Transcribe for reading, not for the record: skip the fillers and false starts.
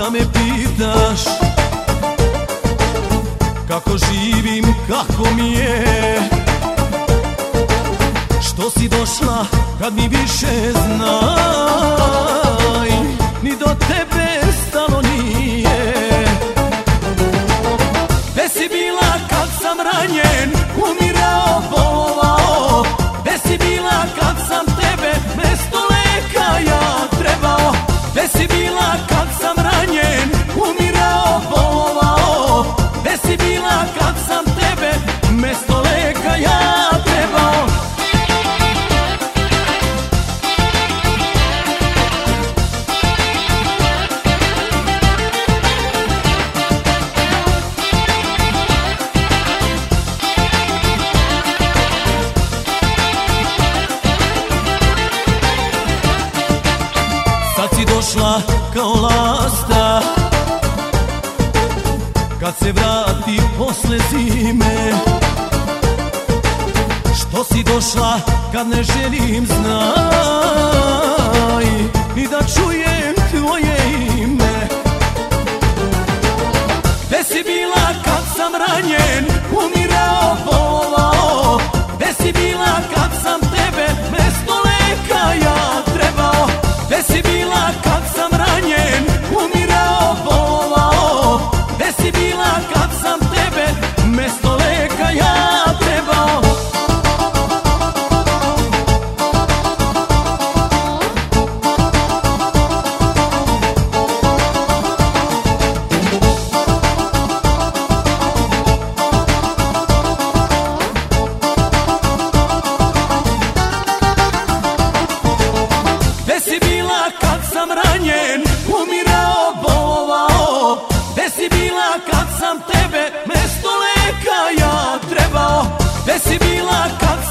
da me pitaš kako živim, kako mi je, što si došla kad mi više znaj, ni do tebe stalo nije. Gde si bila kad sam ranjen, umirao, bolovao? Gde si bila kad sam tebe mesto leka ja trebao? Gde si bila kad sam ranjen, umirao, bolovao? Gde si bila kad sam tebe mesto leka ja trebao? Sad si došla kao lasta, kad se vrati posle zime. Što si došla kad ne želim, znaj, ni da čujem tvoje ime. Gde si bila kad sam ranjen, umirao, bolovao? Gde si bila kad sam tebe mesto leka ja trebao? Gde si bila kad sam ranjen, umirao, bolovao? Gde si bila kad sam tebe mesto leka ja trebao? Gde si bila kad sam ranjen, umirao, bolovao? Gde si bila kad sam tebe mesto leka ja trebao? Gde si bila kad